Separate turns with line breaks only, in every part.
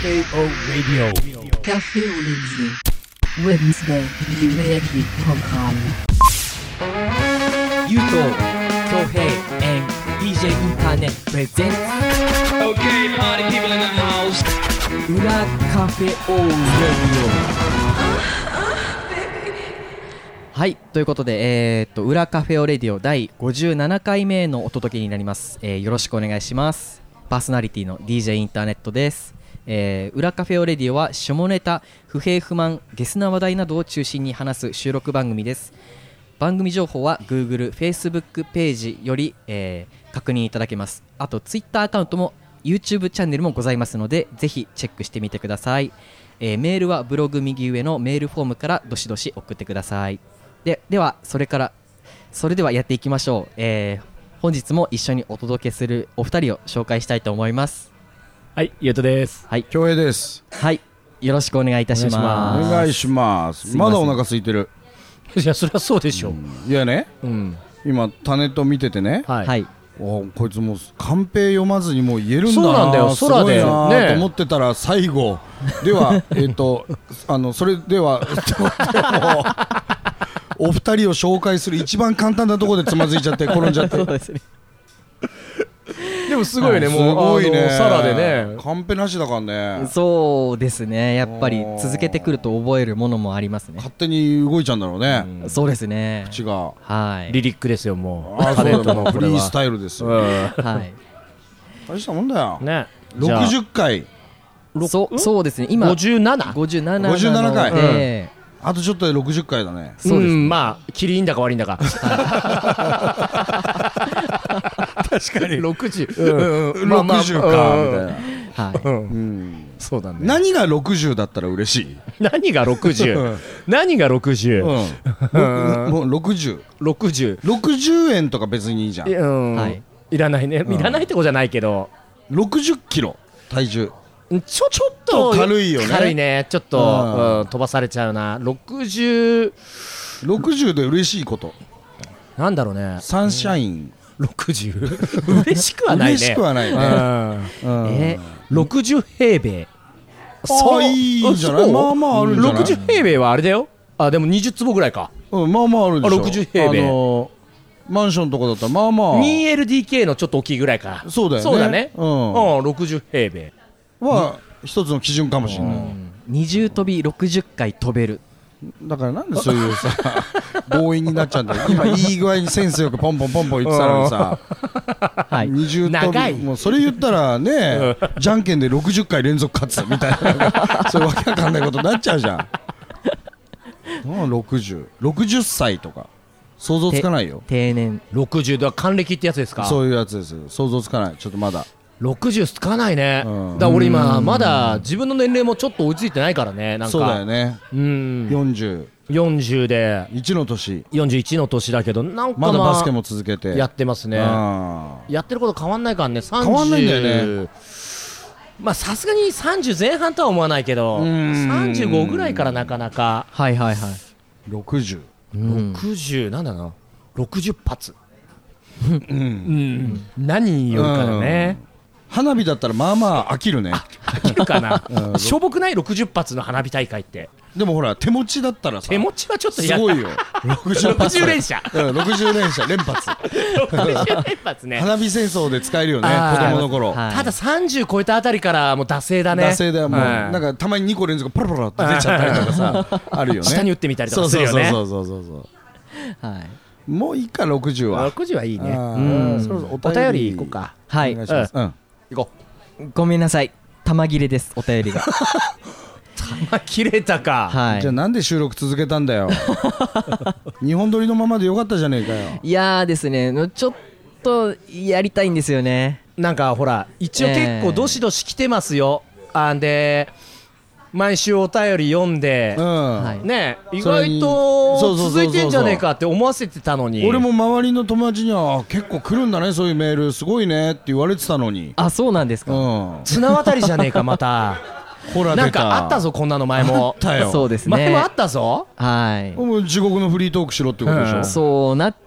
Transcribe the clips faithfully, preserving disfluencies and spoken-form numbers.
Cafe O Radio.
Cafe O Radio. Wednesday, Live Program.
ゆうと恭平 and ディージェー インターネットプレゼンツ
Okay, party people in the house.
裏カフェオーレディオ。はい、ということで、えー、っと裏カフェオレディオだいごじゅうななかいめのお届けになります、えー、よろしくお願いします。パーソナリティの ディージェー インターネットです。えー、裏カフェオレディオは下ネタ、不平不満、ゲスな話題などを中心に話す収録番組です。番組情報は Google、Facebook ページより、えー、確認いただけます。あと Twitter アカウントも YouTube チャンネルもございますので、ぜひチェックしてみてください。えー、メールはブログ右上のメールフォームからどしどし送ってください。で, ではそれからそれではやっていきましょう。えー、本日も一緒にお届けするお二人を紹介したいと思います。
はい、ゆうとです。
はい、
恭平です。
はい、よろしくお願いいたします。
お願いします。まだお腹空いてる。
いや、そりゃそうでしょう。
うん、いやね、うん、今タネット見ててね、
はい、はい、
おこいつもうカンペ読まずにもう言えるんだな、
そうなんだよ、
すごいな、ね、と思ってたら最後ではえっとあのそれではお二人を紹介する一番簡単なところでつまずいちゃって転んじゃってそうですね。
でもすごいよね、
はい、
もう
すごいね、
サラでね、
カンペなしだからね。
そうですね、やっぱり続けてくると覚えるものもありますね。
勝手に動いちゃうんだろうね、
うん、そうですね、
口が、
はい、
リリックですよ、もう
あそうだもうフリースタイルですよ、うん、
はい
大したもんだよ、
ね、
ろくじゅっかい、
そ, そうですね、今
ごじゅうなな
ごじゅうなな,
ごじゅうななかい、
えー
あとちょっとでろくじゅっかいだね。
そうですね、うん、まあキリいいんだか悪いんだか確かにろくじゅう、
うん、ろくじゅうかみたいな、
はい、うん
うん、
そうだね。
何がろくじゅうだったら嬉しい？
何がろくじゅう何がろくじゅう、
うん、もうろくじゅう
ろくじゅう
ろくじゅうえんとか別にいいじゃん、
うん、はい、いらないね、いらないってことじゃないけど、
ろくじゅっキロ体重
ちょっと
軽いよね。
軽いね、ちょっと、うんうん、飛ばされちゃうな。ろくじゅう
ろくじゅうで嬉しいこと
なんだろうね。
サンシャイン
ろくじゅう嬉しくはないね。
嬉しくはないね、
うんうん、えろくじゅう平米、
そういいんじゃない？まあまああるんじゃない？
ろくじゅう平米はあれだよ。あ、でもにじゅうつぼぐらいか、うん、
まあまああるでしょ。
ろくじゅう平米、あの
ー、マンションとかだったらまあまあ
にエルディーケー のちょっと大きいぐらいか。
そうだよね、
そうだね、うん、うん、ろくじゅう平米
は一つの基準かもしれない、うん、
二重跳びろくじゅっかい飛べる。だ
からなんでそういうさ強引になっちゃうんだよ。今いい具合にセンスよくポンポンポンポン言ってたのにさ
はい、
二重跳びもうそれ言ったらねじゃんけんでろくじゅっかい連続勝つみたいなそういうわけわかんないことになっちゃうじゃん。もうろくじゅう、ろくじゅっさいとか想像つかないよ。
定年
ろくじゅうだから還暦ってやつですか？
そういうやつです。想像つかない。ちょっとまだ
ろくじゅうつかないね、うん、だから俺今まだ自分の年齢もちょっと追いついてないからね。なんか
そうだよね、うん、よんじゅう
よんじゅうで
いちの年
よんじゅういちの年だけど、なんか、まあ、
まだバスケも続けて
やってますね。やってること変わんないからね。さんじゅう
変わんないんだよね。
まあさすがにさんじゅうぜん半とは思わないけど、さんじゅうごぐらいからなかなか。
はいはいはい。
ろくじゅう、
うん、ろくじゅうなんだな、ろくじゅっ発うん、うん、何によるかだね、うん、
花火だったらまあまあ飽きるね。
飽きるかな、うん、しょぼくないろくじゅっ発の花火大会って。
でもほら手持ちだったらさ、
手持ちはちょっとや
すごいよ。ろくじゅう連射、
うん、
ろくじゅう連射連発
ろくじゅう連発ね。
花火戦争で使えるよね、子供の頃、
はい、たださんじゅう超えたあたりからもう惰性だね。
惰性だよもう、はい、なんかたまににこ連続パラパラって出ちゃったりとかさあるよね。
下に打ってみたりとかするよね。
そうそうそうそうそう、はい、もういいかろくじゅうは。
ろくじゅうはいいね。うん、そろそろお便りいこうか。
はい、
お願いします、うん、
行こ
う。ごめんなさい、玉切れです、お便りが。
玉切れたか、
はい、
じゃあなんで収録続けたんだよ。日本撮りのままでよかったじゃねえかよ。
いやーですね、ちょっとやりたいんですよね。
なんかほら一応結構どしどし来てますよ、えー、あんで毎週お便り読んで、うんね、意外と続いてんじゃねえかって思わせてたのに。
俺も周りの友達には結構来るんだねそういうメールすごいねって言われてたのに。
あ、そうなんですか、うん、
綱渡りじゃねえかまた。ほらなんかあったぞこんなの前も。
あったよ。
そうですね、
前もあったぞ。
はい、
もう地獄のフリートークしろってことでしょ、
うん、そうなっ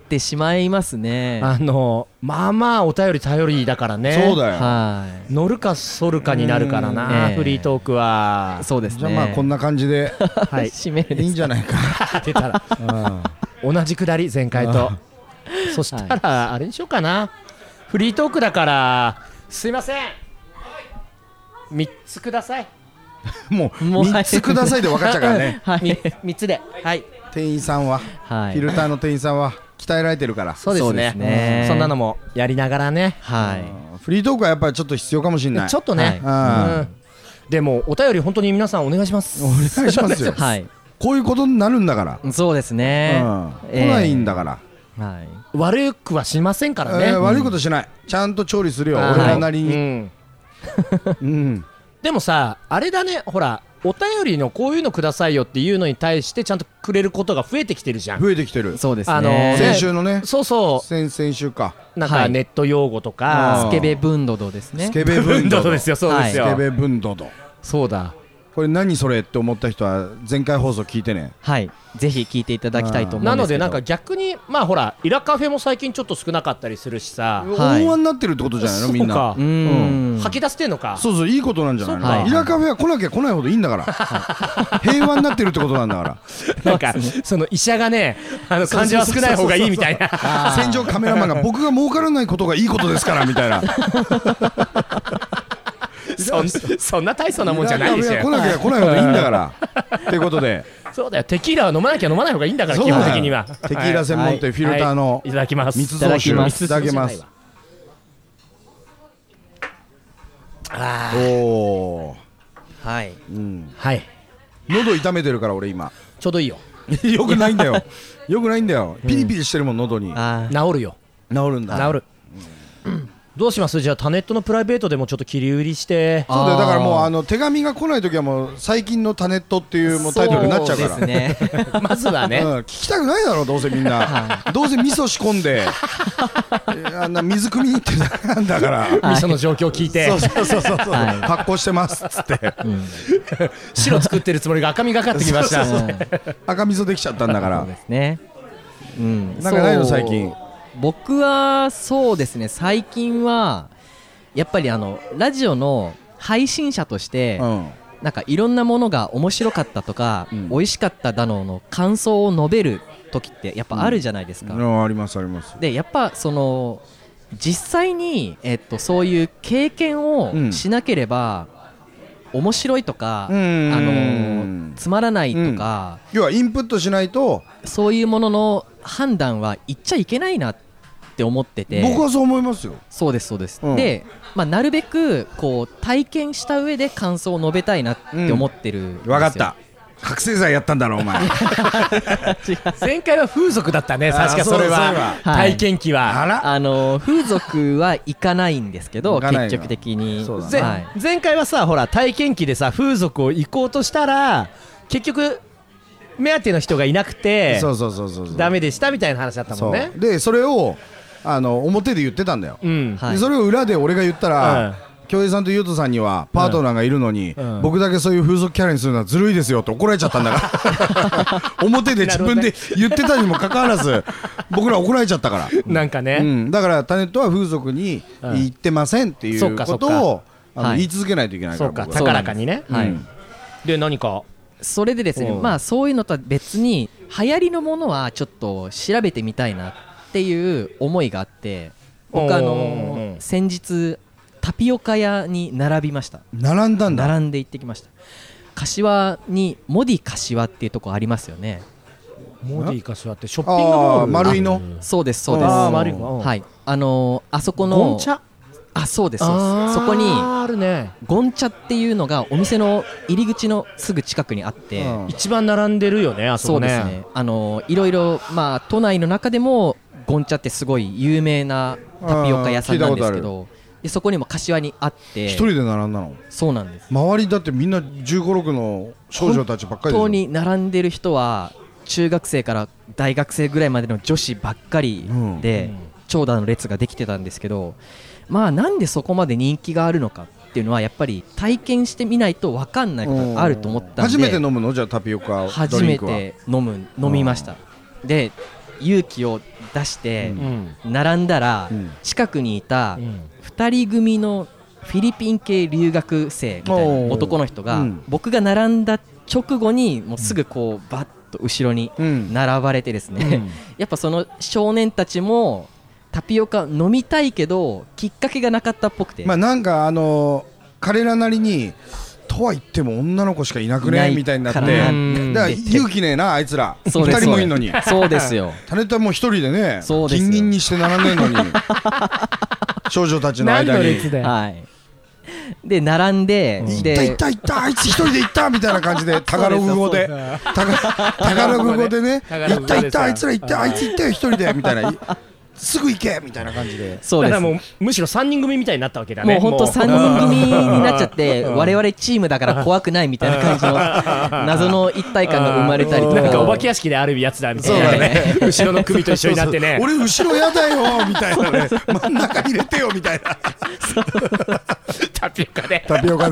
ってしまいますね。
あのまあまあお便り頼りだからね。
そうだよ。
はい
乗るか反るかになるからな、
ええ
フリートークは。
そうですね。
じゃあまあこんな感じで
はい
締めるです
いいんじゃないか。
出たら
うん
同じくだり前回と
あ
そしたらあれにしようかな、フリートークだからすいませんみっつください。
もう
もう
みっつくださいで分かっちゃうからね。
はい
みっつではい
店員さんは
はい
フィルターの店員さんは鍛えられてるから。
そうです
そうで
ね
すね
そんなのもやりながらね、
はい
うんフリートークはやっぱりちょっと必要かもしれない。
ちょっとね、
はい
うんでもお便り本当に皆さんお願いします。
お願いしますよ。
はい
こういうことになるんだから。
そうですね。
うん
ええ
来ないんだから。
はい
悪くはしませんからね、
えー悪いことしない。ちゃんと調理するよ。
はい
俺らなり
う
に。
ん、
うん。
でもさあれだね、ほらお便りのこういうのくださいよっていうのに対してちゃんとくれることが増えてきてるじゃん。
増えてきてる。
そうです
あのー
ね。
先週のね。
そうそ
先々週か。
うなん
はい
かネット用語と
あ
か
ー
スケベブンドドですね
ス。ケベブ
ブン
ンドド。
ドですよ、そうですよ、
スケベブンドド。
そうだ
これ何それって思った人は前回放送聞いてね。
はい。ぜひ聞いていただきたいと思うんですけど。
なのでなんか逆にまあほらイラカフェも最近ちょっと少なかったりするしさ、
はい
大和になってるってことじゃないのみんな。
そうか
うーん。
吐き出してんのか。
そうそういいことなんじゃないの。
そうか
イラカフェは来なきゃ来ないほどいいんだから。平和になってるってことなんだから。
なんかその医者がねあの患者は少ない方がいいみたいな。
戦場カメラマンが僕が儲からないことがいいことですからみたいな。
そんそんな大層なもんじゃないでし
イラカフェは
ょ。
来なきゃ来ないほどいいんだから。っていうことで
そうだよ、テキーラは飲まなきゃ飲まない方がいいんだから基
そうだよ
本的には。
テキーラ専門店フィルターの
はいいただきます。
密造酒
いただきます
いただけます。
あ
おおー。
はい。
うん。
はい
喉痛めてるから俺今。
ちょうどいいよ、
よくないんだよ。よくないんだよ。ピリピリしてるもん喉に。
あ
治るよ
治るんだ。
治る、どうします。じゃあタネットのプライベートでもちょっと切り売りして。
そうだよ。
あー
だからもうあの手紙が来ないときはもう最近のタネットっていうもうタイトルになっちゃうから。
そうですね。
まずはね、
うん、聞きたくないだろどうせみんな、どうせ味噌仕込んであんな水汲みに行ってるだけなんだから、
味噌の状況を聞いて、
そうそうそうそうそう、
はい
発酵してますっつって
白作ってるつもりが赤みがかってきました。
そうそう赤味噌できちゃったんだから。
そうですね。うん。
なんかないの
そう
最近。
僕はそうですね。最近はやっぱりあのラジオの配信者として、
うん
なんかいろんなものが面白かったとか、
うん
美味しかっただのの感想を述べる時ってやっぱあるじゃないですか。
うんありますあります。
でやっぱその実際に、えっと、そういう経験を
うん
しなければ、面白いとか、
うん
あのーつまらないとか、
要はインプットしないと。
そういうものの判断は言っちゃいけないなって思ってて。
僕はそう思いますよ。
そうですそうです、
うん
で、まあ、なるべくこう体験した上で感想を述べたいなって思ってるんですよ、
分かった。覚醒剤やったんだろお前。
前回は風俗だったね、
あー
確かそれ
そうだそう
は
だ
はい
体験記は。
あら
あのー風俗は行かないんですけど
行かないの
結局的に
そうだね
ぜ
はい
前回はさほら体験記でさ風俗を行こうとしたら結局目当ての人がいなくて
そうそうそうそうそう。
ダメでしたみたいな話だったも
そ
んね
う。でそれをあの表で言ってたんだよ。
うん
はい
でそれを裏で俺が言ったら、
うん
京平さんと優斗さんにはパートナーがいるのに、
うん
僕だけそういう風俗キャラにするのはずるいですよって怒られちゃったんだから表で自分で言ってたにもかかわらず僕ら怒られちゃったから、
なんかね、
うん、だからタネットは風俗に行ってませんっていう
そっか
こと
そ
をあの
はい
言い続けないといけないか
そうか
ら僕は
高らかにね。
はい
うん
で何か
それでですね、
うん
まあそういうのとは別に流行りのものはちょっと調べてみたいなっていう思いがあって、僕あ
おー
の先日タピオカ屋に並びました。
並んだんだ。
並んで行ってきました。柏にモディ柏っていうとこありますよね。
モディ柏ってショッピングモー
ああ
ル
丸いの
そうですそうです。
あー
丸いの
はい。あのーあそこの
ゴンチャ
あそうですそうです。
あー
そこに
あるね、
ゴンチャっていうのがお店の入り口のすぐ近くにあって、
うん
一番並んでるよねあそこね。
そうですね。あのーいろいろまあ都内の中でもゴンチャってすごい有名なタピオカ屋さんなんですけ
あー聞いたこ
ど、でそこにも柏にあって
一人で並んだの。
そうなんです。
周りだってみんなじゅうご、ろくの少女たちばっかりでしょ。
本当に並んでる人は中学生から大学生ぐらいまでの女子ばっかりで、長蛇の列ができてたんですけど、まあなんでそこまで人気があるのかっていうのはやっぱり体験してみないと分かんないことがあると思ったんで、
初めて飲むのじゃあタピオカド
初め
リンクは。
て飲む飲みました。で勇気を出して
うん
並んだら、
うん
近くにいた
うん
ふたり組のフィリピン系留学生みたいな
おー
男の人が、
うん
僕が並んだ直後にもうすぐこうバッと後ろに
うん
並ばれてですね、
うん
やっぱその少年たちもタピオカ飲みたいけどきっかけがなかったっぽくて、
まあなんかあの彼らなりにとは言っても女の子しかいなく
いない
ねみたいになって
から
だか
うん
ら勇気ねえなあいつら
そうです
二人もいんのに
そうですよ
タネットはもう一人でね
そうですよ
金銀にして並んでんのに少女たちの
何
間に
の列だよ
はいで並んで、
行
で
った行った行ったあいつ一人で行ったみたいな感じでタガログ語でタガタガログ語でね
タガロ
行
グ語ですよ
った行ったあいつら行ったあいつ行ったよ一人でみたいないすぐ行けみたいな感じで
そうです
だからもうむしろさんにん組みたいになったわけだね。
もう本当さんにん組になっちゃって
うん
我々チームだから怖くないみたいな感じの謎の一体感が生まれたりとか
なんかお化け屋敷であるやつだみたいなね。後ろの組と一緒になってね。
そうそう俺後ろやだよみたいなね真ん中入れてよみたいな
タピオカで。
タピオカで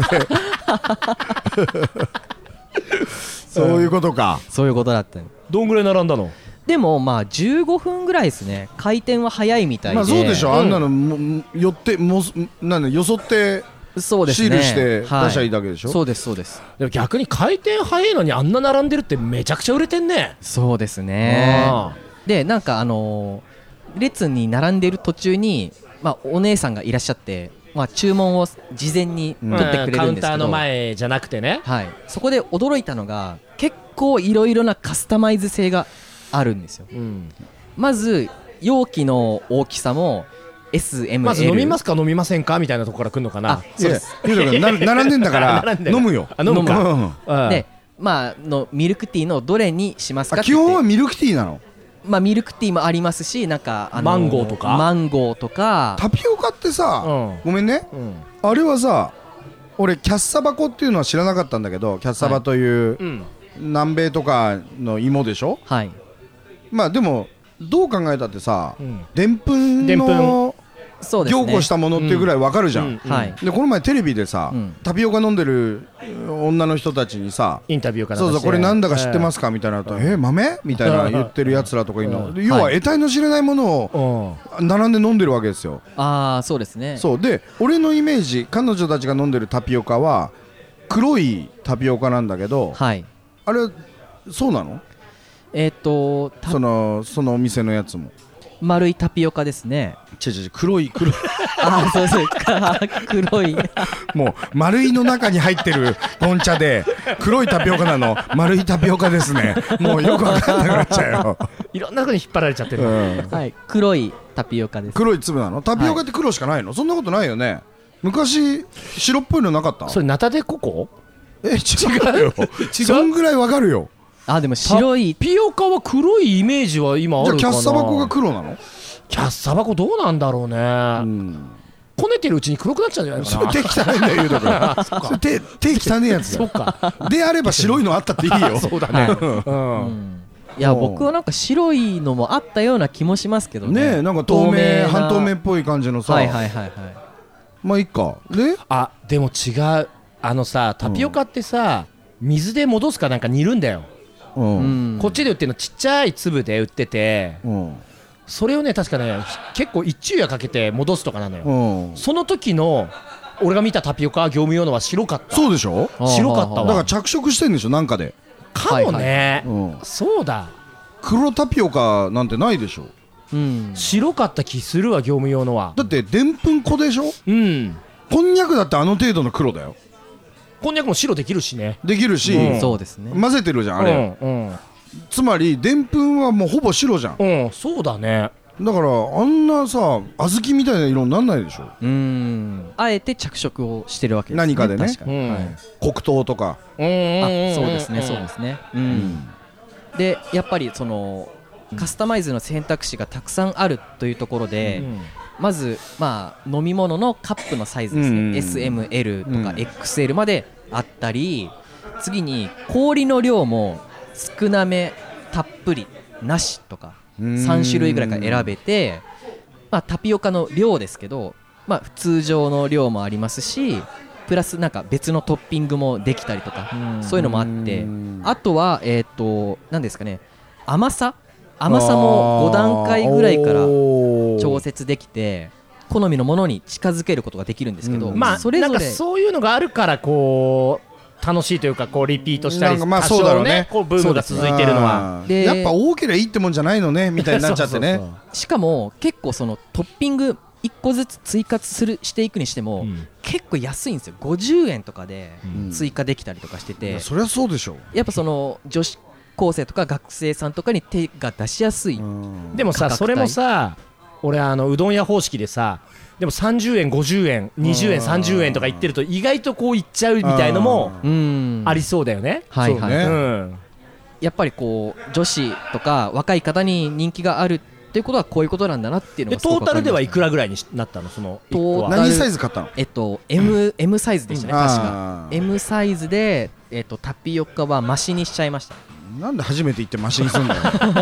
そういうことか
そういうことだったの
どんぐらい並んだの？
でもまあじゅうごふんぐらいですね回転は早いみたいで
まあそうでしょあんなのも寄ってもなんだよそって
そうですね
シールして出
はい
しゃいいだけでしょ
そうですそうです
でも逆に回転早いのにあんな並んでるってめちゃくちゃ売れてんね。
そうですね
あ
でなんかあのー列に並んでる途中にまあお姉さんがいらっしゃってまあ注文を事前に
うん
取ってくれ
カウンターの
るんですけど
前じゃなくてね。
はいそこで驚いたのが結構いろいろなカスタマイズ性があるんですよ
うん
まず容器の大きさも エスエムエル
まず飲みますか飲みませんかみたいなところから来るのかな
あ。そうです
いやゆうたくんな並んでんだから
並んでる
飲むよ
あ飲むか。
うん
うん
でまあのミルクティーのどれにしますか
あ基
って言って
本はミルクティーなの
まあミルクティーもありますしなんかあの
マンゴーとか
マンゴーとか
タピオカってさ
うん
ごめんね
うん
あれはさ俺キャッサバ粉っていうのは知らなかったんだけどキャッサバという
うん
南米とかの芋でしょ
はい
まあでもどう考えたってさ
うん
でんぷん
でんぷ
の
そうですね
凝固したものっていうぐらいわかるじゃん、
うん
はい
でこの前テレビでさ、
うん
タピオカ飲んでる女の人たちにさ
インタビューかな
そうそうこれなんだか知ってますかみたいなのと、えー、豆みたいな言ってるやつらとかいるの、
うん
で要は
はい
得体の知れないものを
うん
並んで飲んでるわけですよ
ああそうですね
そうで俺のイメージ彼女たちが飲んでるタピオカは黒いタピオカなんだけど、
はい
あれそうなの
えっ、とた
そのそのお店のやつも
丸いタピオカですね
違う違う黒い黒い
ああそうそうか黒い
もう丸いの中に入ってるポン茶で黒いタピオカなの丸いタピオカですねもうよくわかんなくなっちゃうよ、
いろんなとこに引っ張られちゃってる。
うん、
はい黒いタピオカです
黒い粒なのタピオカって黒しかないの、そんなことないよね昔白っぽいのなかった
それナタデココ？
え違うよ
違う
そんぐらいわかるよ
あでも白い
タピオカは黒いイメージは今あるかな。
じゃあキャッサバ粉が黒なの
キャッサバ粉どうなんだろうね。
うん
こねてるうちに黒くなっちゃうんじゃないかな。
それ手汚いんだよ、ゆうたくん。それ手、手汚いやつだよ。
そっか。
であれば白いのあったっていいよ。
そうだね。
う
うん。
んいや
おう
僕はなんか白いのもあったような気もしますけどね
ねえ、なんか透明、
な
半透明っぽい感じのさ。
はいはいはいはい
まあいいか。で、
あ、でも違う。あのさ、タピオカってさ、水で戻すかなんか煮るんだよ。
う。
うんん
こっちで売ってるのちっちゃい粒で売ってて、
うん。
それをね確かね結構一昼夜かけて戻すとかなのよ。
うん。
その時の俺が見たタピオカ業務用のは白かった。
そうでしょ
白かったわ
だから着色してんでしょ、なんかで。
かもね、
うん。
そうだ
黒タピオカなんてないでしょ。
うん
白かった気するわ業務用のは。
だって、でんぷん粉でしょ
うん
こんにゃくだってあの程度の黒だよ。
こんにゃくも白できるしね。
できるし、
うん
そうですね
混ぜてるじゃん、あれ。
うん
つまり、でんぷんはもうほぼ白じゃん。
うん、うん、そうだね。
だから、あんなさ、小豆みたいな色になんないでしょ。
うんあえて着色をしてるわけですね
何かでね
確かに、
うん
はい
黒糖とか。
うんうん
あ
うん
そうですねそうですねう
うんん。
でやっぱりそのカスタマイズの選択肢がたくさんあるというところで、
うん
まず、まあ、飲み物のカップのサイズですね、
うん
エスエムエル とか
うん
エックスエル まであったり、次に氷の量も少なめたっぷりなしとか
うん
さん種類ぐらいから選べて、まあ、タピオカの量ですけど、まあ、通常の量もありますしプラスなんか別のトッピングもできたりとか、そういうのもあって、
うん
あとは、えー、と何ですかね甘さ甘さもご段階ぐらいから
おー
調節できて好みのものに近づけることができるんですけど、
うん
まあ
それぞれ
なんかそういうのがあるからこう楽しいというかこうリピートしたり
なんかまあ
多
そうだろうね
少ねこうブームが続いてるのは
うん
で
やっぱ多ければいいってもんじゃないのねみたいになっちゃってね。
そうそう
しかも結構そのトッピングいっこずつ追加するしていくにしても、
うん
結構安いんですよ。ごじゅうえんとかで
うん
追加できたりとかしてて、
いやそりゃそうでしょ。
やっぱその女子高生とか学生さんとかに手が出しやすい、
うん
でもさ
価格帯
それもさ俺あのうどん屋方式でさでもさんじゅうえんごじゅうえんにじゅうえんさんじゅうえんとか言ってると意外とこういっちゃうみたいのも
うん
ありそうだよね。
はいはい、
そうね
うん
やっぱりこう女子とか若い方に人気があるっていうことはこういうことなんだなっていうの
で
がすごく
トータルではいく
ら
らぐらいになったのそのいっ
トー
こは
タル
何サイズ買ったの？
えっと M, M サイズでしたね、確か
あー
M サイズで、えっと、タピオカは増しにしちゃいました。
なんで初めて行ってマシにすんだよ。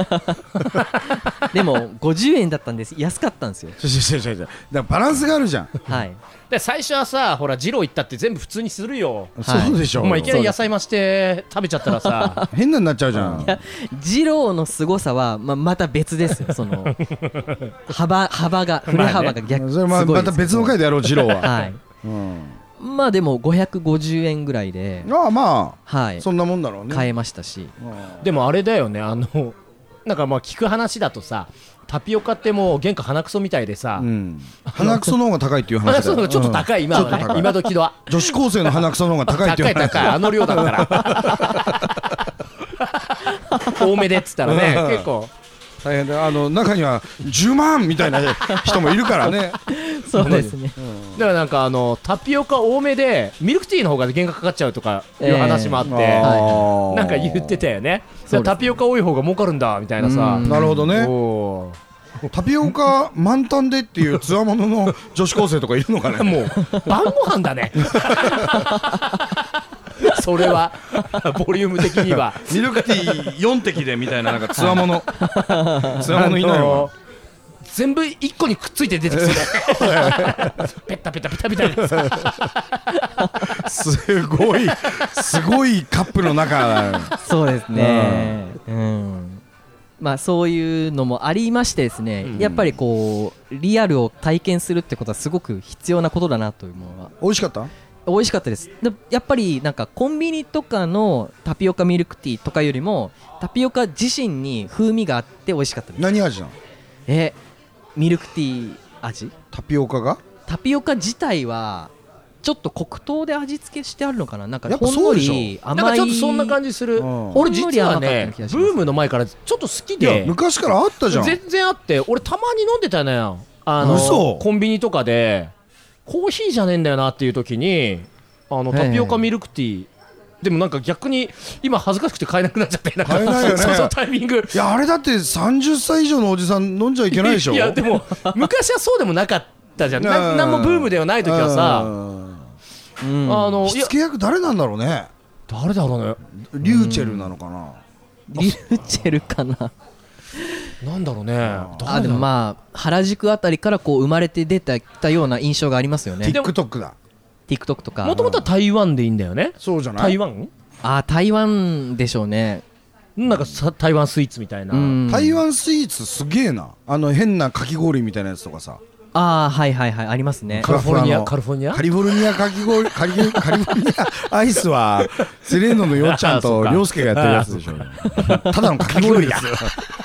でもごじゅうえんだったんです。安かったんですよ。
ちょちょちょちょだからバランスがあるじゃん。
はい
で最初はさほら二郎行ったって全部普通にするよ。
そうでしょ。
お前いきなり野菜増して食べちゃったらさ
変なになっちゃうじゃん。
二郎の凄さは、まあ、また別ですよ。その幅幅が振れ幅が逆、
それま
すごいですけど
また別の回でやろう次郎は。
はい
うん。
まあでもごひゃくごじゅうえんぐらいで、
ああま
はい、
あそんなもんだろうね。
買えましたし、
うん
でもあれだよねあのなんかまあ聞く話だとさタピオカってもう原価鼻くそみたいでさ、
うん。鼻くその方が高いっていう話だよ。
鼻くその方がちょっと高い、今はね
ちょっと高い
今時のは
女子高生の鼻くその方が高いっていう話。
高い高いあの量だったら多めでっつったらね
うん
結構
大変だ。あの中にはじゅうまんみたいな人もいるからね。
そうですね。
だからなんかあのタピオカ多めでミルクティーの方が原価かかっちゃうとかいう話もあって、
あー
なんか言ってたよね。
そうですね
タピオカ多い方が儲かるんだみたいなさ
うん
なるほどね。
お
タピオカ満タンでっていうつわものの女子高生とかいるのかね。
ーもう晩ご飯だねそれはボリューム的には
ミルクティーよん滴でみたいななんかつわものつわものいない
あの
の
ー全部一個にくっついて出てきそうだペタペタペタみたいなさ
すごいすごいカップルの中だ。
そうですね。うん。まあそういうのもありましてですね、
うん
やっぱりこうリアルを体験するってことはすごく必要なことだなというものは
美味しかった？
美味しかったです。でやっぱりなんかコンビニとかのタピオカミルクティーとかよりもタピオカ自身に風味があって美味しかったです。
何味なの？
えミルクティー味？
タピオカが？
タピオカ自体はちょっと黒糖で味付けしてあるのかな。なんか
やっぱ
ほんの
そうでしょ
り甘い。
なんかちょっとそんな感じする、
うん
俺実は
ほんのり甘かったよう
ね
な気がします
ブームの前からちょっと好き
いや
で
昔からあったじゃん。
全然あって俺たまに飲んでたのよあの
嘘
コンビニとかでコーヒーじゃねえんだよなっていう時にあのタピオカミルクティーでもなんか逆に今恥ずかしくて買えなくなっちゃってなんか
買えないよね
そうそうタイミング
いやあれだってさんじゅっさい以上のおじさん飲んじゃいけないでしょ。
いやでも昔はそうでもなかったじゃんな
うん
なんもブームではない時はさ
うん
うん
あのいや
火付け役誰なんだろうね。
誰だろうね
リューチェルなのかな。
リューチェルかな。
なんだろうね
あでもまあ原宿あたりからこう生まれて出てきたような印象がありますよね。
TikTok だ。
TikTok とか
もともとは台湾でいいんだよね
そうじゃない？
台湾
あ台湾でしょうね。
なんかさ台湾スイーツみたいな
うん
台湾スイーツすげえな。あの変なかき氷みたいなやつとかさ。
ああはいはいはいありますね。
カリフォルニア
ふわふわの
カリフォルニア
カリフォルニアかき氷カリカリフォルニアアイスはセレーノのよっちゃんと涼介がやってるやつでしょ。ただのかき氷ですよ。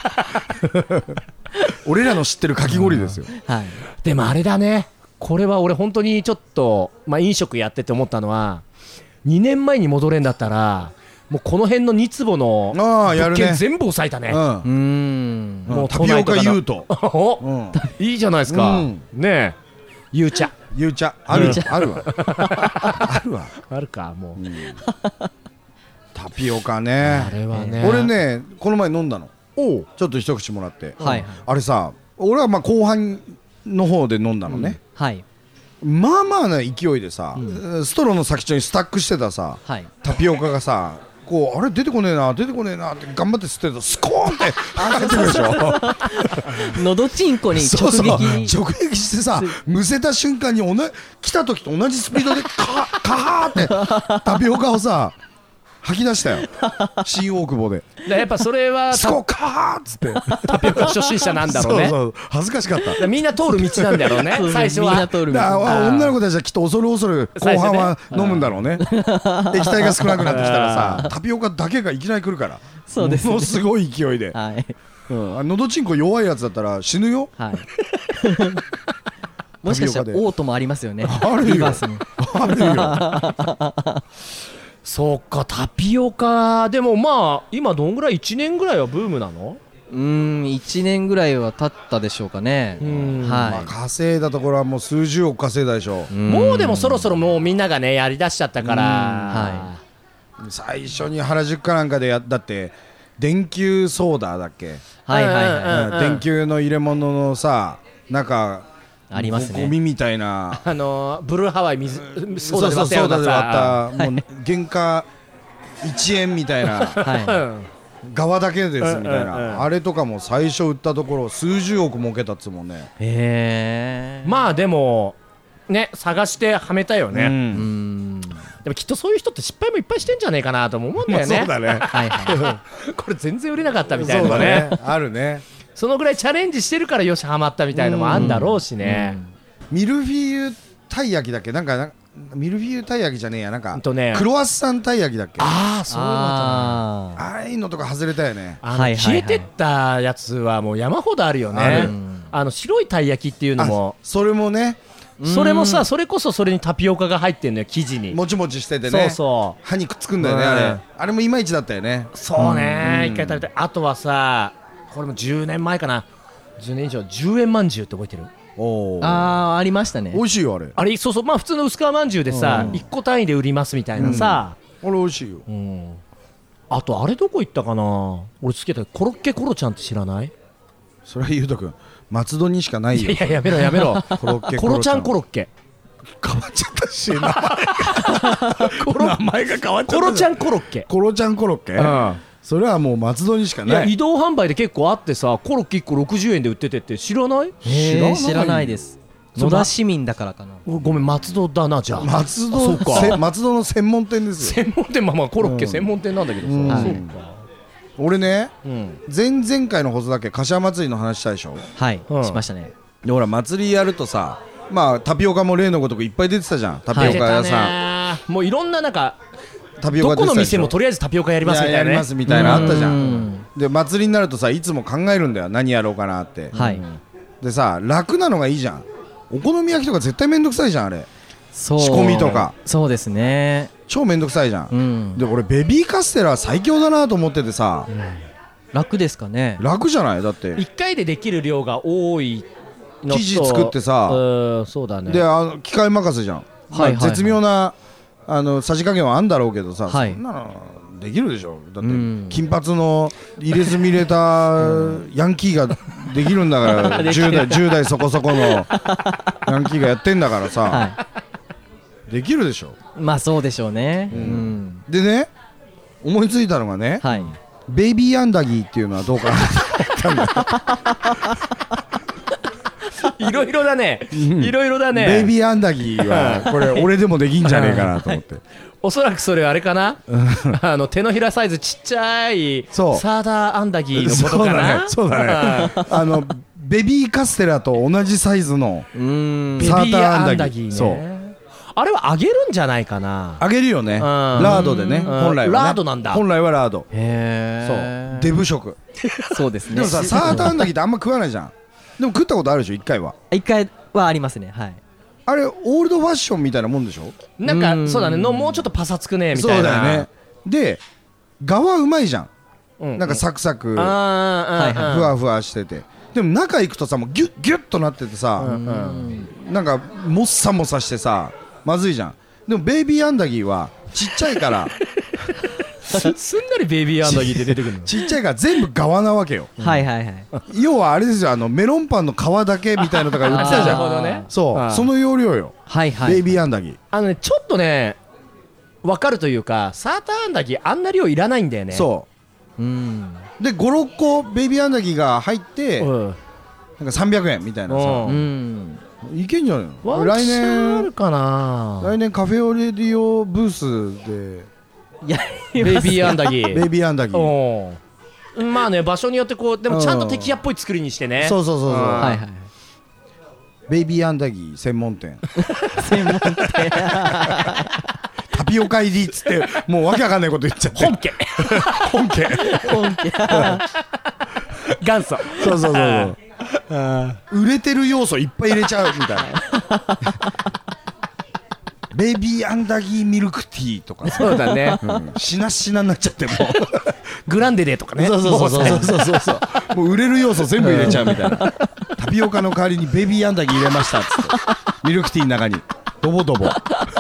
俺らの知ってるかき氷ですよ。
はい。
でもあれだねこれは俺本当にちょっと、まあ、飲食やってて思ったのはにねんまえに戻れんだったらもうこの辺のに坪の
ああやるね
物件全部押さえたね
うん
うーん。
も
もう
うタピオカユート。
お
うん
いいじゃないですか、
うん
ねえゆう茶
ゆうちゃある
うん
あるわあるわ。
あるかもう、
タピオカ
あ
ね。
れはね
俺ねこの前飲んだの。
おう
ちょっと一口もらって。
はい
あれさ俺はまあ後半の方で飲んだのね。
はい
まあまあな勢いでさ、
う
ストローの先っちょにスタックしてたさ
はい。
タピオカがさこうあれ出てこねえな出てこねえなって頑張って吸ってるとスコーンって上がってくるでしょ。
のどちんこに直
そうそう
撃。
直撃してさむせた瞬間におな来た時と同じスピードでカーカーってタピオカをさ吐き出したよ新大久保で
やっぱそれは
スコカーっつって
タピオカ初心者なんだろうね。
そうそう恥ずかしかった
みんな通る道なんだろうね最初は。
みんな通る
だから女の子たちはきっと恐る恐る後半は飲むんだろうね液体が少なくなってきたらさタピオカだけがいきなり来るから
そうですね
ものすごい勢いで、
はい
うん、あのどちんこ弱いやつだったら死ぬよ
はいもしかしたらオートもありますよね
あるよ
リバースに
あるよ
そうかタピオカでもまあ今どんぐらいいちねんぐらいはブームなの？
うーんいちねんぐらいは経ったでしょうかね。
まあ、
はい
稼いだところはもう数十億稼いだでしょう。
もうでもそろそろもうみんながねやりだしちゃったから
は
最初に原宿かなんかでやだって電球ソーダだっけ、
はいはいはい
うんうん
電球の入れ物のさ中
ありますね
ゴミみたいな
あのーブルーハワイ水ソ
そう
ーダで割ったような
そうソーダで割
さ
ったもう原価いちえんみたいな
は
側だけですみたい
うんうんうん
なあれとかも最初売ったところ数十億儲けたっつもんね。
いへえ
まあでもね探してはめたよね、
うん
うん
でもきっとそういう人って失敗もいっぱいしてんじゃねえかなとも思うんだよね、
そうだね
はいは
これ全然売れなかったみたいな
そうだ
ね
ねあるね。
そのぐらいチャレンジしてるからよしハマったみたいのもあんだろうしね、
ミルフィーユたい焼きだっけなんかなミルフィーユたい焼きじゃねえやなんか
ほんとね
クロワッサンたい焼きだっけあ
ああそういうのあったね
あ
あいうのとか外れたよね。
あの、
はいはいはい
消えてったやつはもう山ほどあるよね
ある
あの白いたい焼きっていうのも
あそれもね
それもさそれこそそれにタピオカが入ってんのよ生地に
もちもちしてて
そう
ね
そう
歯にくっつくんだよね
うん
あれあれもいまいちだったよね。
そうね、
うん
一回食べてあとはさこれもじゅうねんまえかなじゅうねん以上じゅうえんまんじゅうって覚えてる
おー
あーありましたね
美味しいよあれ
あれそうそうまあ普通の薄皮まんじゅうでさ
うん
いっこ単位で売りますみたいなさ、
あれ美味しいよ。
うんあとあれどこ行ったかな俺好きだコロッケコロちゃんって知らない？
それはゆうとくん松戸にしかないよ
いやいややめろやめろ
コロッケ
コロちゃんコロッケ
変わっちゃったし名前が名前が変わっちゃった
コロちゃんコロッケ
コロちゃんコロッケ
うん
それはもう松戸にしか
いや
ない
移動販売で結構あってさコロッケいっころくじゅうえんで売っててって知らない？
へー知らないです
そう
野田市民だからかな
ごめん松戸だなじゃあ
松戸
そうか
せ松戸の専門店ですよ。
専門店まあまあコロッケ専門店なんだけどさ、
うん
はい
そうか
俺ね
うん
前々回の放送だっけ柏祭りの話したでしょ。
はい
うん
しましたね
でほら祭りやるとさまあタピオカも例のごとくいっぱい出てたじゃんタピオカ屋さん、
んもういろんななんか
タピオカ出てたでしょ
どこの店もとりあえずタピオカやりますみたいなね
ややりますみたいなあったじゃ
うんん
で祭りになるとさいつも考えるんだよ何やろうかなって
はい
でさ楽なのがいいじゃん。お好み焼きとか絶対めんどくさいじゃんあれ
そう
仕込みとか
そうですね
超めんどくさいじゃん、
うん
で俺ベビーカステラは最強だなと思っててさ、
楽ですかね
楽じゃないだって
いっかいでできる量が多いのと
生地作ってさ
うんそうだね
であの機械任せじゃん、
はいはいはい
まあ絶妙なあのさじ加減はあんだろうけどさ、
はい
そんなのできるでしょだって
うん
金髪の入れ墨入れたヤンキーができるんだからじゅう代じゅう代そこそこのヤンキーがやってんだからさ、
は
できるでしょ。
いまあそうでしょうね
う
うんん
でね思いついたのがね、
はい
ベイビーアンダギーっていうのはどうかな
いろいろだねいろいろだね
ベイビーアンダギーはこれ俺でもできんじゃねえかなと思って
おそらくそれあれかなあの手のひらサイズちっちゃい
そう
サーダーアンダギーのことかな
そうだねそうだねあのベビーカステラと同じサイズの
うーん
ベビ
サーター
ーア
アンダギー
ンダギーね
そう
あれは揚げるんじゃないかな
あげるよね
ん
ラードでね
うん
本来はね
ラードなんだ
本来はラード
へ
そう
え
デブ食
そうですね
でもさサーターアンダギーってあんま食わないじゃんでも食ったことあるでしょ一回は
一回はありますねはい
あれオールドファッションみたいなもんでしょ
なん
うん
かそうだねのもうちょっとパサつくねみ
そ
たいうな
だよねで皮うまいじゃん
うん
なんかサクサクふ
あーうんうん
わふわしててでも中行くとさもうギュッギュッとなっててさ
うんうん
なんかもっさもさしてさまずいじゃんでもベイビーアンダギーはちっちゃいから
すんなりベイビーアンダギーって出てくるの
ちっちゃいから全部側なわけよ
はいはいはい
要はあれですよあのメロンパンの皮だけみたいのとか売ってたじ
なるほ
ゃん
どね
そうその要領よ
はいはい
ベイビーアンダギー
あのねちょっとね分かるというかサーターアンダギーあんな量いらないんだよね
そう
うん
でごろっこベイビーアンダギーが入って
うん
なんかさんびゃくえんみたいなさ
うん
うん
いけんじゃないの来
ワンチャンあ
年
るかな
来年カフェオレディオブースで
や
ベイビーアンダギー
ベイビーアンダギー
おーまあね場所によってこうでもちゃんとテキヤっぽい作りにしてね
そうそうそうそう
うん
はいはい
ベイビーアンダギー専門店
専門店
タピオカ入りっつってもうわけわかんないこと言っちゃって
本家
本家
本家
元祖
そうそうそうそう売れてる要素いっぱい入れちゃうみたいなベイビーアンダギーミルクティーとか
そうだね
うん、しなしなになっちゃっても
グランデでとかね
そうそうそうそうそうそうそうもう売れる要素全部入れちゃうみたいなタピオカの代わりにベイビーアンダギー入れましたっつってミルクティーの中にドボドボ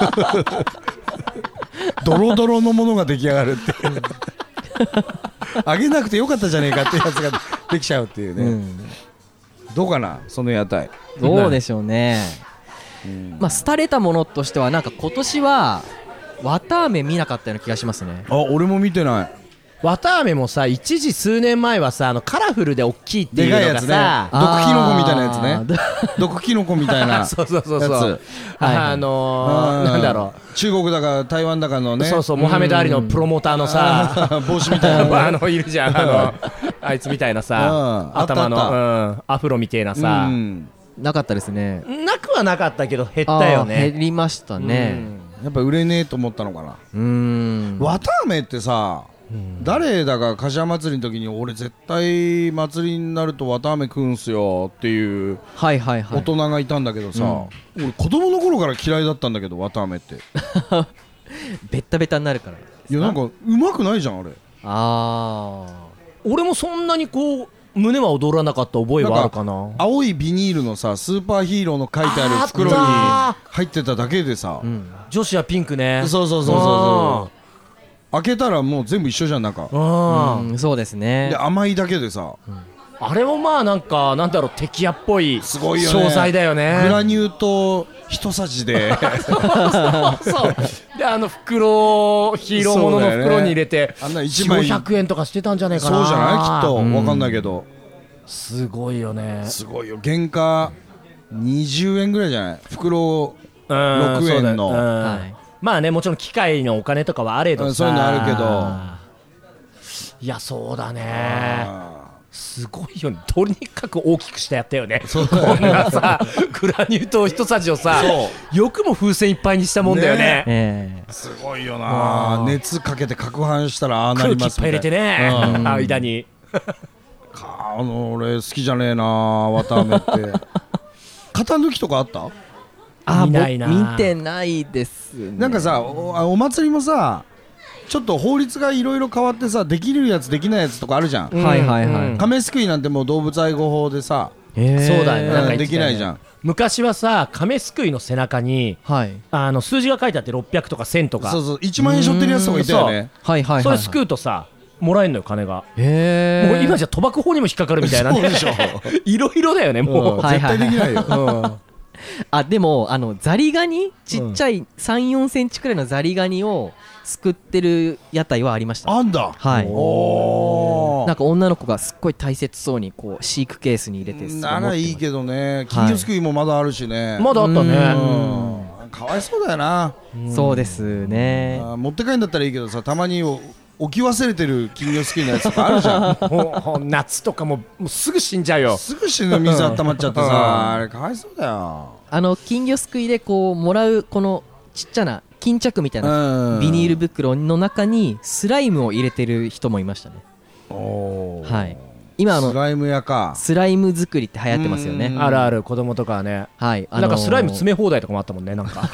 ドロドロのものが出来上がるっていうあげなくてよかったじゃねえかっていうやつができちゃうっていうね、うん、どうかなその屋台
どうでしょうね、うん、まあ廃れたものとしてはなんか今年は綿あめ見なかったような気がしますね。
あ俺も見てない
綿あめもさ一時数年前はさあのカラフルで大きいっていうのがさ
毒キノコみたいなやつね毒キノコみたいな
そうそうそうそうあのー、なんだろう
中国だか台湾だかのね
そうそうモハメド・アリのプロモーターのさ
帽子みたいな
あのいるじゃんあのあいつみたいなさ頭のうんアフロみたいなさ
なかったですね。
なくはなかったけど減ったよね。
減りましたね。
やっぱ売れねえと思ったのかな。
うーん
綿あめってさ誰だか柏祭りの時に俺絶対祭りになると綿あめ食うんすよっていう大人がいたんだけどさ、俺子供の頃から嫌いだったんだけど綿あめって
ベッタベタになるから。
いやなんかうまくないじゃんあれ。
ああ俺もそんなにこう胸は躍らなかった覚えはあるかな。
青いビニールのさスーパーヒーローの書いてある袋に入ってただけでさ、うん、
女子はピンクね。
そうそうそうそうそう開けたらもう全部一緒じゃんなんか。
うん、そうですね。
で甘いだけでさ、うん、
あれもまあなんかなんだろう敵屋っぽい
すごいよね
商材だよね。
グラニュー糖一さじで
そうそうであの袋ヒーローものの袋に入れて、ね、あんな一枚よんひゃくえんとかしてたんじゃないかな。
そうじゃないきっと、うん、分かんないけど
すごいよね。
すごいよ原価にじゅうえんぐらいじゃない袋ろくえんの、はい、
まあねもちろん機械のお金とかはあれどさ
そういうのあるけど
いやそうだねすごいよね。とにかく大きくしてやったよね。こんなさグラニュー糖一さじをさよくも風船いっぱいにしたもんだよね。
ね
すごいよな。熱かけて攪拌したらああなりますみたいな。
空気いっぱい入れてね間に
かあの俺好きじゃねえな綿あめって型抜きとかあった？
あ見ないな。見てないですね。
なんかさ お, お祭りもさちょっと法律がいろいろ変わってさできるやつできないやつとかあるじゃん、
うん、はいはいはい。
亀すくいなんてもう動物愛護法でさ
そうだね、なんか
できないじゃん。
昔はさ亀すくいの背中に、はい、あの数字が書いてあってろっぴゃくとかせんとか
そうそういちまんえん背負ってるやつとかいたよね。
はいはいはいはい、それすくうとさもらえるのよ金が。へもう今じゃ賭博法にも引っかかるみたいなね。そうでしょいろいろだよねもう、
うん、絶対できないよ、うん
あでもあのザリガニちっちゃい さん,よん センチくらいのザリガニをすくってる屋台はありました。
あんだ。
はい。おなんか女の子がすっごい大切そうにこう飼育ケースに入れて
ならいいけどね。金魚すくいもまだあるしね、
はい、まだあったね。
うんかわいそうだよな。
そうですね。
持って帰るんだったらいいけどさたまに置き忘れてる金魚すくいのやつとかあるじゃん
夏とかももうすぐ死んじゃうよ。
すぐ死ぬ水温まっちゃってさあれかわいそうだよ。
あの金魚すくいでこうもらうこのちっちゃな巾着みたいなビニール袋の中にスライムを入れてる人もいましたね。おはい。今あの
スライム屋か
スライム作りって流行ってますよね。
あるある子供とかはね、はいあのー、なんかスライム詰め放題とかもあったもんね。なんか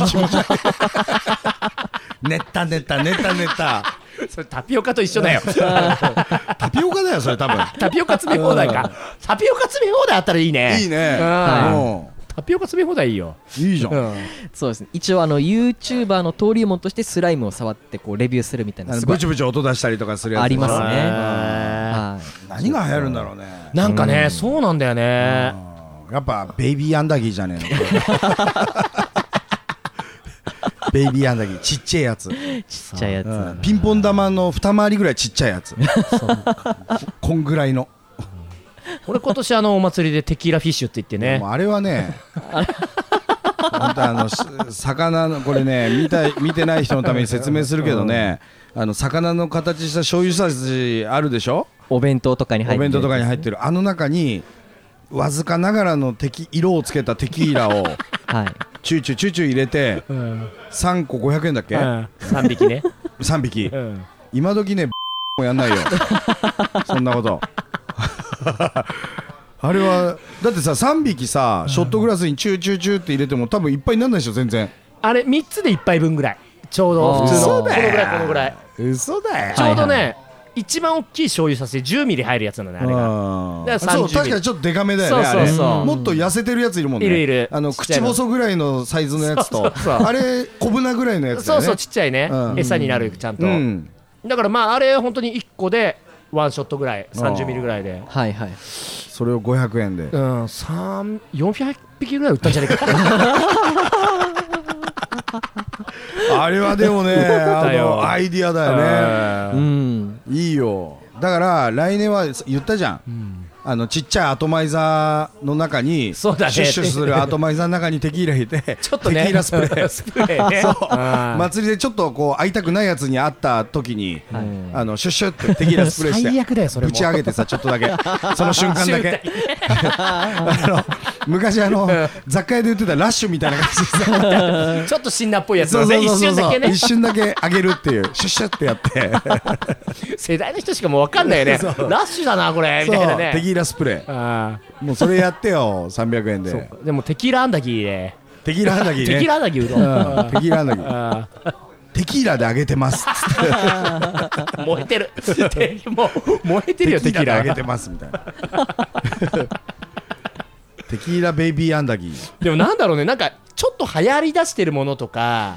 練った練った練った練った
それタピオカと一緒だよ
タピオカだよそれ多分
タピオカ詰め放題かタピオカ詰め放題あったらいいね。
いいね、
はい、タピオカ詰め放題いいよ。
いいじゃん、うん、
そうですね。一応あの YouTuber の登竜門としてスライムを触ってこうレビューするみたいな
ブチブチ音出したりとかするやつ
ありますね。
はい、何が流行るんだろうね。
なんかね、うん、そうなんだよね。
やっぱベイビーアンダギーじゃねえのベイビーアンダギーちっちゃいやつ
ちっちゃいやつ、うん、
ピンポン玉の二回りぐらいちっちゃいやつこんぐらいの
俺今年あのお祭りでテキーラフィッシュって言ってね。
もうあれはね本当あの魚のこれね見た見てない人のために説明するけどね、 あの魚の形した醤油差しあるでしょ。
お弁当とかに入ってる、
お弁当とかに入ってるあの中にわずかながらのテキ色をつけたテキーラを
はい
チューチューチューチュー入れて、
うん、
さんこごひゃくえんだっけ、うん、
さんびきね
さんびき、
うん、
今時ねもやんないよそんなことあれはだってささんびきさショットグラスにチューチューチューって入れても多分いっぱいにならないでしょ全然。あ
れみっつでいっぱいぶんぐらいちょうど普通のこのぐらいこのぐらい
嘘だよ
ちょうどね、はいはい、一番大きい醤油させてじゅうミリ入るやつなのねあれが。だから
そう確かにちょっとデカめだよね。
そうそうそう
あれもっと痩せてるやついるもんね。
いるいる
あの口細ぐらいのサイズのやつと
そうそうそう
あれ小舟ぐらいのやつだよね。
そうそうちっちゃいね、うん、餌になるちゃんと、うん、だからまああれ本当にいっこでワンショットぐらいさんじゅうミリぐらいで
はいはい
それをごひゃくえんで
うんよんひゃくぴきぐらい売ったんじゃないか
あれはでもねあのアイディアだよね。
うん
いいよ。だから来年は言ったじゃん、うん、あのちっちゃいアトマイザーの中に
そうだ、ね、
シュッシュするアトマイザーの中にテキーラ入れて
ちょっと、ね、
テキーラスプレー
スプレー、ね、
そう祭りでちょっとこう会いたくないやつに会った時に、はい、あのシュッシュってテキーラスプレーして
最悪だよそれも
ぶち上げてさちょっとだけその瞬間だけあの昔あの雑貨屋で売ってたラッシュみたいな感じでさ
ちょっとシンナーっぽいやつをね一瞬だけね
一瞬だけ上げるっていうシュッシュってやって
世代の人しかもう分かんないよねラッシュだなこれみたいなね
テキーラスプレーあもうそれやってよさんびゃくえんで。
でもテキーラアンダギーね
テキーラアンダギーね
テキーラアンダギーうどん
テキーラアンダギーテキーラであげてます
燃えてるもう燃えてるよテキーラ
であげてますみたいなテキーラベイビーアンダギー。
でもなんだろうねなんかちょっと流行りだしてるものとか、うん、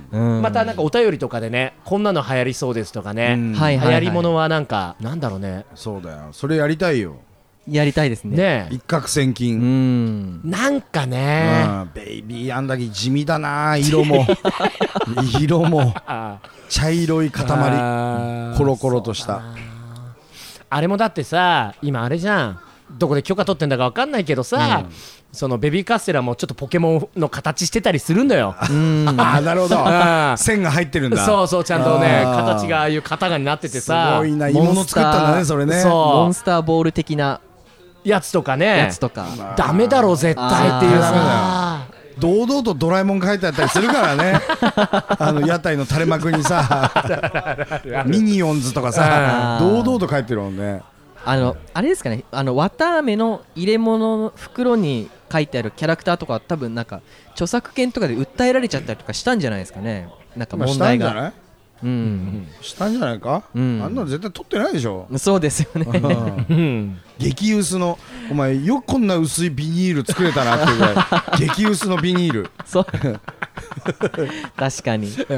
またなんかお便りとかでねこんなの流行りそうですとかね、うん、流行りものはなんかなんだろうね。
そうだよそれやりたいよ。
やりたいですね。
ね
一攫千金。
うん
なんかね、
うん、ベイビーアンダギー地味だな色も色も茶色い塊コロコロとした。
あれもだってさ今あれじゃんどこで許可取ってんだか分かんないけどさ、うん、そのベビーカステラもちょっとポケモンの形してたりするんだよ。
うんあなるほど線が入ってるんだ。
そうそうちゃんとね形がああいう型がになっててさ
すごいな。いいもの作ったんだねそれね。
そうモンスターボール的な
やつとかね
やつとか
ダメだろ絶対っていうさ
堂々とドラえもん書いてあったりするからねあの屋台の垂れ幕にさミニオンズとかさ堂々と書いてるもんね。
あのあれですかねあの綿あめの入れ物の袋に書いてあるキャラクターとか多分なんか著作権とかで訴えられちゃったりとかしたんじゃないですかね。なんか問題が、まあ、したんじゃないうん、うん、
したんじゃないか、うん、あんなの絶対取ってないでしょ。
そうですよね、うん、
激薄のお前よくこんな薄いビニール作れたなっていうぐらい激薄のビニール
そう確かに、
うん、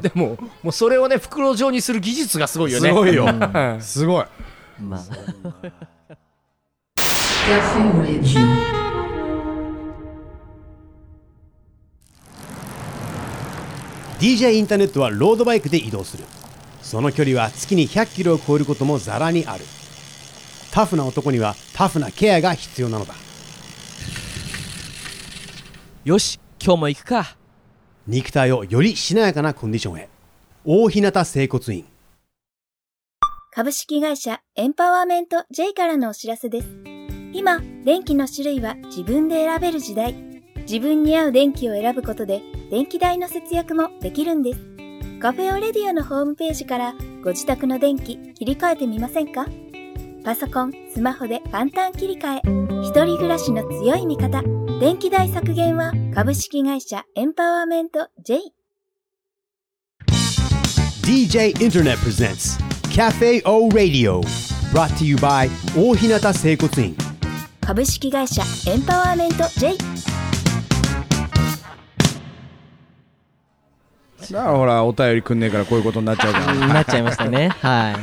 でももうそれをね袋状にする技術がすごいよね。
すごいよ、うん、すごい
まあ
ディージェー インターネットはロードバイクで移動する。その距離は月にひゃっキロを超えることもざらにある。タフな男にはタフなケアが必要なのだ。
よし今日も行くか。
肉体をよりしなやかなコンディションへ。大日向整骨院。
株式会社エンパワーメント J からのお知らせです。今、電気の種類は自分で選べる時代。自分に合う電気を選ぶことで電気代の節約もできるんです。カフェオレディオのホームページからご自宅の電気切り替えてみませんか？パソコン、スマホで簡単切り替え。一人暮らしの強い味方。電気代削減は株式会社エンパワーメント J。
ディージェー Internet presents Cafe O Radio brought to you by 大日向整骨院。
株式会社エンパワーメント J。
だからほらお便りくんねえからこういうことになっちゃうから
なっちゃいましたね。はい。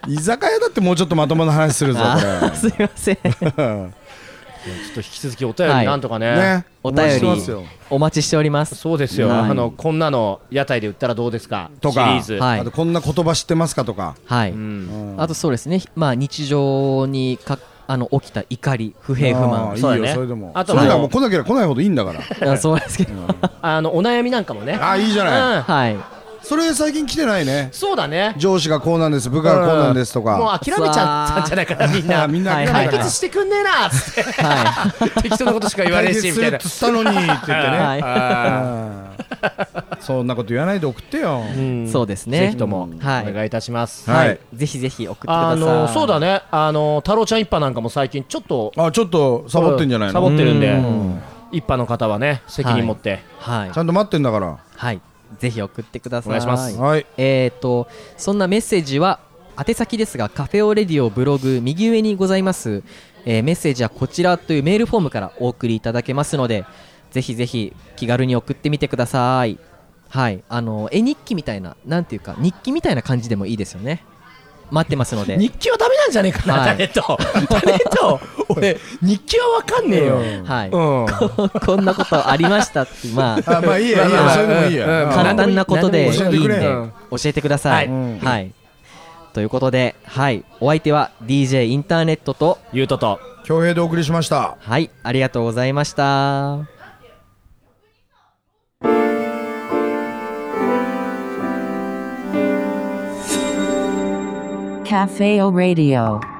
居酒屋だってもうちょっとまともな話するぞこれ。
すいません。ちょっ
と引き続きお便りなんとかね。はい
ね
お便りお待ちしております。
そうですよ。はい、あのこんなの屋台で売ったらどうですか
とか。
シリーズ。
はい、
あとこんな言葉知ってますかとか。
はい。うん、あとそうですね。まあ日常にかあの起きた怒り不平不満。
そうだね。それでも。あとそれがもう来なければ来ないほどいいんだから。
そうですけど。
あのお悩みなんかもね。
あいいじゃない。
はい。
それ最近来てないね。
そうだね。
上司がこうなんです、部下がこうなんですとか、
もう諦めちゃったんじゃないかな、みんな。
みんな諦めた
解決してくんねえなっつって、はい、適当なことしか言われ
解決
ねえしみたいな。
するっつったのにって言ってね、
はい
あーそんなこと言わないで送ってよ。
うん
そうですね。
ぜひとも
はい
お願いいたします。
はい
はい、ぜひぜひ送ってください。
あのそうだね、あの太郎ちゃん一派なんかも最近ちょっと
あ、ちょっとサボってんじゃないの。
サボってるんで、
うん
一派の方はね責任持って、
はい
ちゃんと待ってんだから。
はい、ぜひ送ってください。
お願いします
はい。
えーとそんなメッセージは宛先ですが、カフェオレディオブログ右上にございます、えーメッセージはこちらというメールフォームからお送りいただけますので、ぜひぜひ気軽に送ってみてください。はい、あの絵日記みたいな、なんていうか日記みたいな感じでもいいですよね。待ってますので。
日記はダメなんじゃねえかな、
はい
タネットタネット俺日記はわかんねえよ、
はい、
うん
こんなことありましたってまあ
あ、まあいいやいいや、
まあまあ
それでもいいや。
うん
簡単なことでいいんで
教えてくれ
教えてください。
はい
はい、ということで、はい、お相手は ディージェー インターネットと、
ゆうとと
恭平でお送りしました。
はい、ありがとうございました。
Cafe O Radio